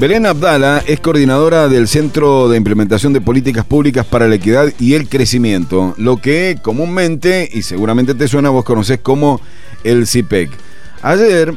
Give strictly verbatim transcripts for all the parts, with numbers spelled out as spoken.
Belén Abdala es coordinadora del Centro de Implementación de Políticas Públicas para la Equidad y el Crecimiento, lo que comúnmente, y seguramente te suena, vos conocés como el C I P E C. Ayer,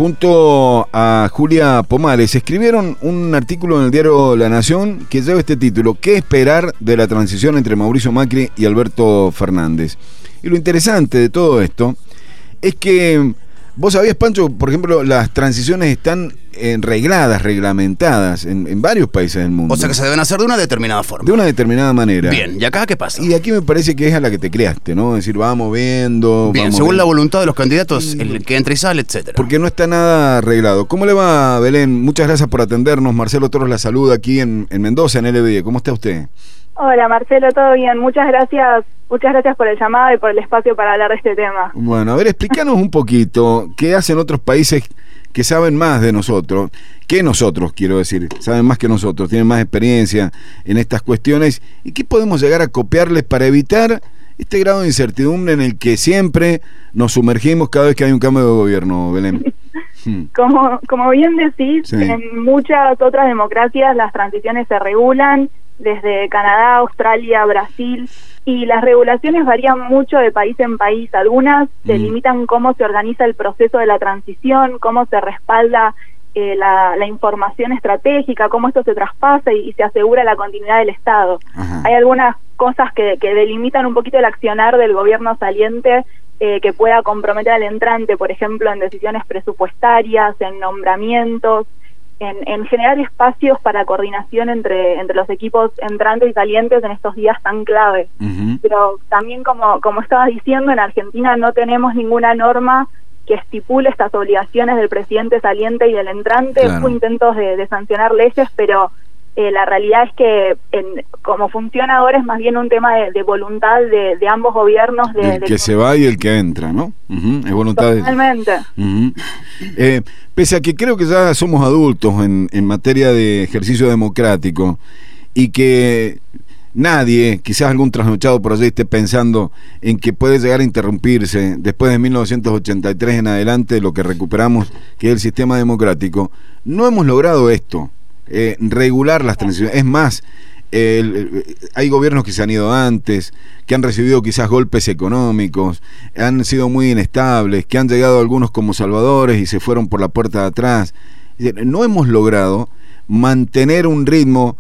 junto a Julia Pomales, escribieron un artículo en el diario La Nación que lleva este título: ¿Qué esperar de la transición entre Mauricio Macri y Alberto Fernández? Y lo interesante de todo esto es que, vos sabías, Pancho, por ejemplo, las transiciones están regladas, reglamentadas en, en varios países del mundo. O sea que se deben hacer de una determinada forma. De una determinada manera. Bien, ¿y acá qué pasa? Y aquí me parece que es a la que te creaste, ¿no? Es decir, vamos viendo... Bien, vamos según viendo. la voluntad de los candidatos, el que entra y sale, etcétera. Porque no está nada arreglado. ¿Cómo le va, Belén? Muchas gracias por atendernos. Marcelo Toros la saluda aquí en, en Mendoza, en L B D. ¿Cómo está usted? Hola, Marcelo, ¿todo bien? Muchas gracias, muchas gracias por el llamado y por el espacio para hablar de este tema. Bueno, a ver, explícanos un poquito qué hacen otros países que saben más de nosotros, que nosotros, quiero decir, saben más que nosotros, tienen más experiencia en estas cuestiones, y qué podemos llegar a copiarles para evitar este grado de incertidumbre en el que siempre nos sumergimos cada vez que hay un cambio de gobierno, Belén. Como, como bien decís, Sí. en muchas otras democracias las transiciones se regulan, desde Canadá, Australia, Brasil, y las regulaciones varían mucho de país en país. Algunas delimitan cómo se organiza el proceso de la transición, cómo se respalda eh, la, la información estratégica, cómo esto se traspasa y, y se asegura la continuidad del Estado. Ajá. Hay algunas cosas que, que delimitan un poquito el accionar del gobierno saliente eh, que pueda comprometer al entrante, por ejemplo, en decisiones presupuestarias, en nombramientos, En, en generar espacios para coordinación entre entre los equipos entrantes y salientes en estos días tan clave. Uh-huh. Pero también, como como estabas diciendo, en Argentina no tenemos ninguna norma que estipule estas obligaciones del presidente saliente y del entrante. Claro. Hubo intentos de, de sancionar leyes, pero eh, la realidad es que en, como funciona ahora es más bien un tema de, de voluntad de, de ambos gobiernos. De, El de que se va y el que entra, ¿no? Uh-huh. Es voluntad de... Totalmente. Uh-huh. Eh, pese a que creo que ya somos adultos en, en materia de ejercicio democrático y que nadie, quizás algún trasnochado por allí, esté pensando en que puede llegar a interrumpirse después de mil novecientos ochenta y tres en adelante lo que recuperamos, que es el sistema democrático, no hemos logrado esto, eh, regular las transiciones. Es más, El, el, hay gobiernos que se han ido antes, que han recibido quizás golpes económicos, han sido muy inestables, que han llegado algunos como salvadores y se fueron por la puerta de atrás. No hemos logrado mantener un ritmo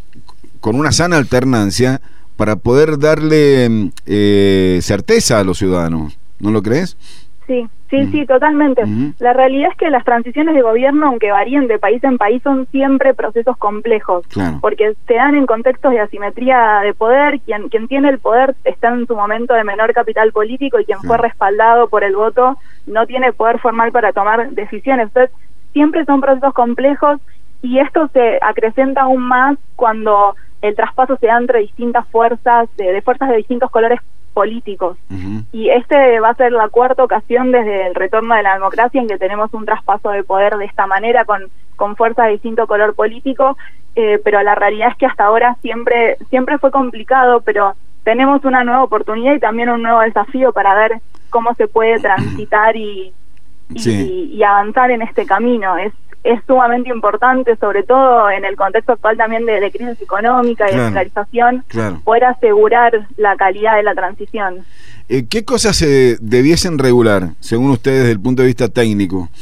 con una sana alternancia para poder darle eh, certeza a los ciudadanos. ¿No lo crees? Sí, sí, sí, totalmente. Uh-huh. La realidad es que las transiciones de gobierno, aunque varíen de país en país, son siempre procesos complejos, Claro. porque se dan en contextos de asimetría de poder. Quien quien tiene el poder está en su momento de menor capital político y quien Claro. fue respaldado por el voto no tiene poder formal para tomar decisiones. Entonces, siempre son procesos complejos, y esto se acrecenta aún más cuando el traspaso se da entre distintas fuerzas, de, de fuerzas de distintos colores políticos. Uh-huh. Y este va a ser la cuarta ocasión desde el retorno de la democracia en que tenemos un traspaso de poder de esta manera, con, con fuerzas de distinto color político, eh, pero la realidad es que hasta ahora siempre, siempre fue complicado, pero tenemos una nueva oportunidad y también un nuevo desafío para ver cómo se puede transitar y, y, Sí. y, y avanzar en este camino. Es es sumamente importante, sobre todo en el contexto actual también de, de crisis económica y Claro. de polarización, Claro. poder asegurar la calidad de la transición. Eh, ¿Qué cosas se debiesen regular, según ustedes, desde el punto de vista técnico?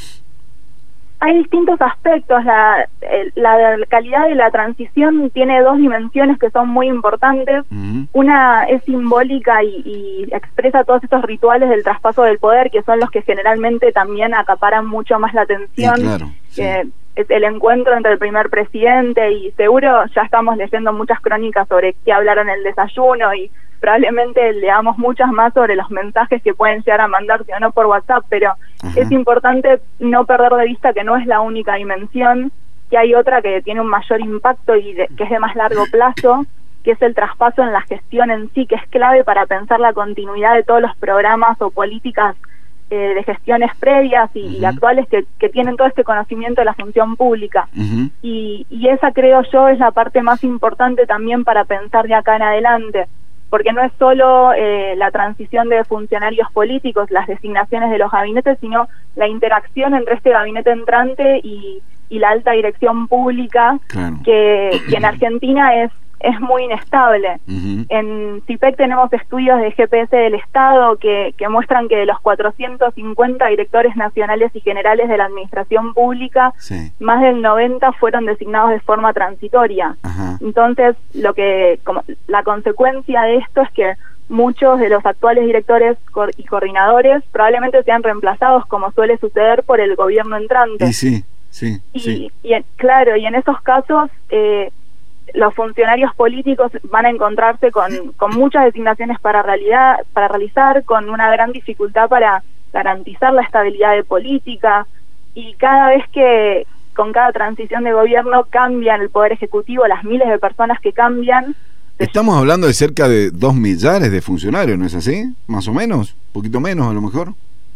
Hay distintos aspectos. La, el- la calidad de la transición tiene dos dimensiones que son muy importantes. Uh-huh. Una es simbólica y, y expresa todos estos rituales del traspaso del poder, que son los que generalmente también acaparan mucho más la atención. Sí, claro, sí. Eh, es el encuentro entre el primer presidente, y seguro ya estamos leyendo muchas crónicas sobre qué hablaron en el desayuno, y probablemente leamos muchas más sobre los mensajes que pueden llegar a mandarse o no por WhatsApp, pero Ajá. es importante no perder de vista que no es la única dimensión, que hay otra que tiene un mayor impacto y de, que es de más largo plazo, que es el traspaso en la gestión en sí, que es clave para pensar la continuidad de todos los programas o políticas eh, de gestiones previas y, Uh-huh. y actuales que, que tienen todo este conocimiento de la función pública. Uh-huh. Y, y esa, creo yo, es la parte más importante también para pensar de acá en adelante, porque no es solo eh, la transición de funcionarios políticos, las designaciones de los gabinetes, sino la interacción entre este gabinete entrante y, y la alta dirección pública, Claro. que, que en Argentina es es muy inestable. Ujú. En CIPEC tenemos estudios de G P S del Estado que, que muestran que de los cuatrocientos cincuenta directores nacionales y generales de la administración pública, Sí. más del noventa fueron designados de forma transitoria. Ajá. Entonces, lo que como, la consecuencia de esto es que muchos de los actuales directores cor- y coordinadores probablemente sean reemplazados, como suele suceder, por el gobierno entrante. Y sí, sí, Y, sí. y en- claro, y en esos casos eh, los funcionarios políticos van a encontrarse con, con muchas designaciones para realidad, para realizar, con una gran dificultad para garantizar la estabilidad de política, y cada vez que con cada transición de gobierno cambian el poder ejecutivo, las miles de personas que cambian. Estamos hablando de cerca de dos millares de funcionarios, ¿no es así? Más o menos, un poquito menos a lo mejor.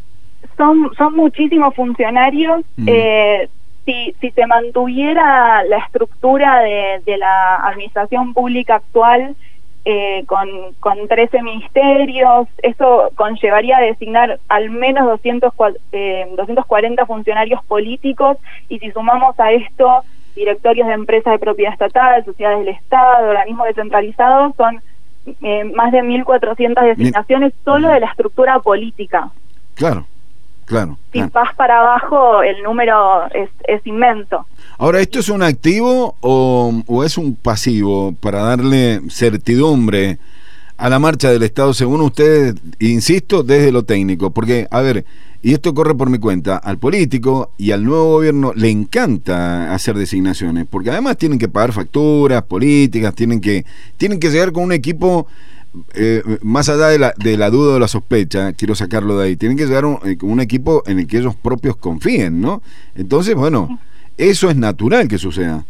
Son, son muchísimos funcionarios. Mm. eh, si, si se mantuviera la estructura de, de la administración pública actual, eh, con, con trece ministerios, eso conllevaría a designar al menos doscientos, eh, doscientos cuarenta funcionarios políticos, y si sumamos a esto directorios de empresas de propiedad estatal, sociedades del Estado, organismos descentralizados, son eh, más de mil cuatrocientas designaciones solo de la estructura política. Claro, claro. Si claro. vas para abajo, el número es, es inmenso. Ahora, ¿esto es un activo o, o es un pasivo para darle certidumbre a la marcha del Estado, según ustedes, insisto, desde lo técnico? Porque, a ver, y esto corre por mi cuenta, al político y al nuevo gobierno le encanta hacer designaciones, porque además tienen que pagar facturas políticas, tienen que, tienen que llegar con un equipo... Eh, más allá de la, de la duda o la sospecha, quiero sacarlo de ahí, tienen que llegar un, eh, un equipo en el que ellos propios confíen, ¿no? Entonces, bueno, eso es natural que suceda.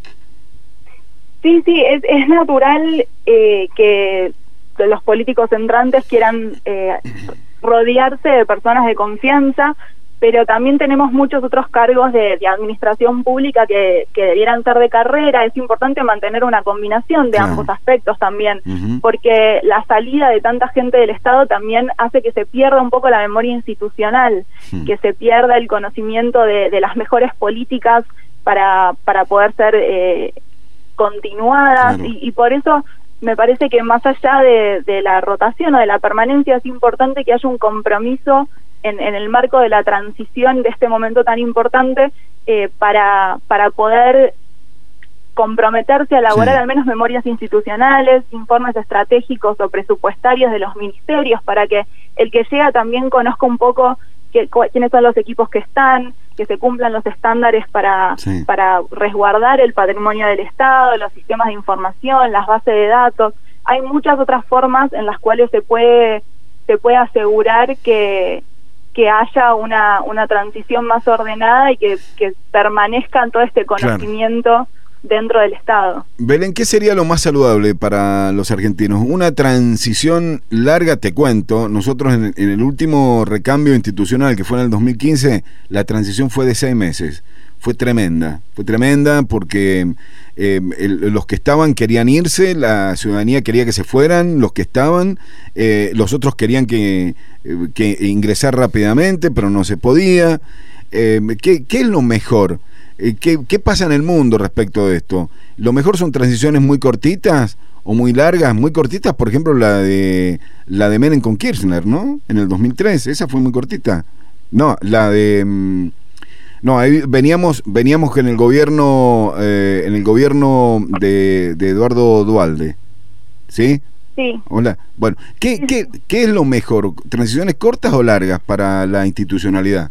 Sí, sí, es, es natural eh, que los políticos entrantes quieran eh, rodearse de personas de confianza, pero también tenemos muchos otros cargos de, de administración pública que, que debieran ser de carrera. Es importante mantener una combinación de Claro. ambos aspectos también, Ujú. porque la salida de tanta gente del Estado también hace que se pierda un poco la memoria institucional, Hmm. que se pierda el conocimiento de, de las mejores políticas para, para poder ser eh, continuadas, Claro. y, y por eso me parece que más allá de, de la rotación o de la permanencia, es importante que haya un compromiso en, en el marco de la transición de este momento tan importante, eh, para, para poder comprometerse a elaborar Sí. al menos memorias institucionales, informes estratégicos o presupuestarios de los ministerios, para que el que llega también conozca un poco que, cu- quiénes son los equipos que están, que se cumplan los estándares para, Sí. para resguardar el patrimonio del Estado, los sistemas de información, las bases de datos. Hay muchas otras formas en las cuales se puede, se puede asegurar que que haya una, una transición más ordenada y que, que permanezca todo este conocimiento dentro del Estado. Belén, ¿qué sería lo más saludable para los argentinos? Una transición larga, te cuento. Nosotros en, en el último recambio institucional, que fue en el dos mil quince, la transición fue de seis meses. Fue tremenda, fue tremenda porque eh, el, los que estaban querían irse, la ciudadanía quería que se fueran, los que estaban, eh, los otros querían que, eh, que ingresar rápidamente, pero no se podía. Eh, ¿qué, ¿Qué es lo mejor? Eh, ¿qué, ¿Qué pasa en el mundo respecto de esto? ¿Lo mejor son transiciones muy cortitas o muy largas? Muy cortitas, por ejemplo, la de la de Menem con Kirchner, ¿no? En el dos mil tres, esa fue muy cortita. No, la de... Mm, No, ahí veníamos, veníamos que en el gobierno, eh, en el gobierno de, de Eduardo Duhalde, ¿sí? Sí. Hola. Bueno, ¿qué, qué, qué es lo mejor? ¿Transiciones cortas o largas para la institucionalidad?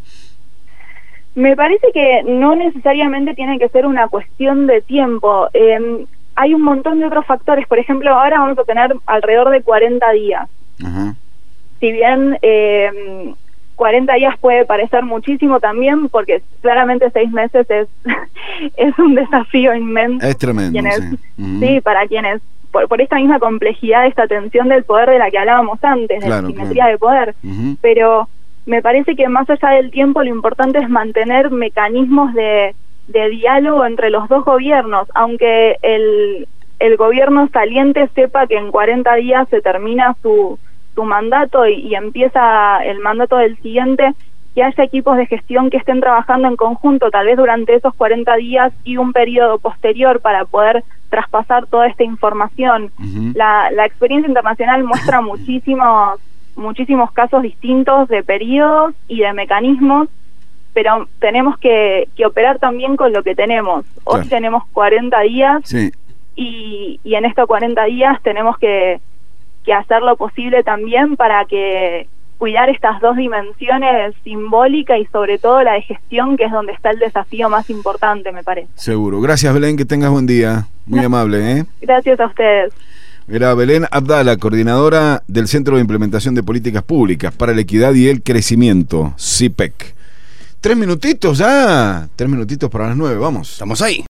Me parece que no necesariamente tiene que ser una cuestión de tiempo. Eh, hay un montón de otros factores. Por ejemplo, ahora vamos a tener alrededor de cuarenta días. Ajá. Si bien eh, cuarenta días puede parecer muchísimo también, porque claramente seis meses es es un desafío inmenso. Es tremendo, Quienes, sí. Uh-huh. Sí, para quienes, por, por esta misma complejidad de esta tensión del poder de la que hablábamos antes, de Claro, la simetría claro. de poder. Uh-huh. Pero me parece que más allá del tiempo, lo importante es mantener mecanismos de, de diálogo entre los dos gobiernos, aunque el, el gobierno saliente sepa que en cuarenta días se termina su su mandato y, y empieza el mandato del siguiente. que haya equipos de gestión que estén trabajando en conjunto, tal vez durante esos cuarenta días y un periodo posterior para poder traspasar toda esta información. Uh-huh. La, la experiencia internacional muestra muchísimos, muchísimos casos distintos de periodos y de mecanismos, pero tenemos que, que operar también con lo que tenemos. Hoy claro. tenemos cuarenta días sí. y, y en estos cuarenta días tenemos que, que hacer lo posible también para que cuidar estas dos dimensiones, simbólica y sobre todo la de gestión, que es donde está el desafío más importante, me parece. Seguro. Gracias, Belén, que tengas buen día. Muy amable, ¿eh? Gracias a ustedes. Era Belén Abdala, coordinadora del Centro de Implementación de Políticas Públicas para la Equidad y el Crecimiento, C I P E C. Tres minutitos ya, tres minutitos para las nueve, vamos. Estamos ahí.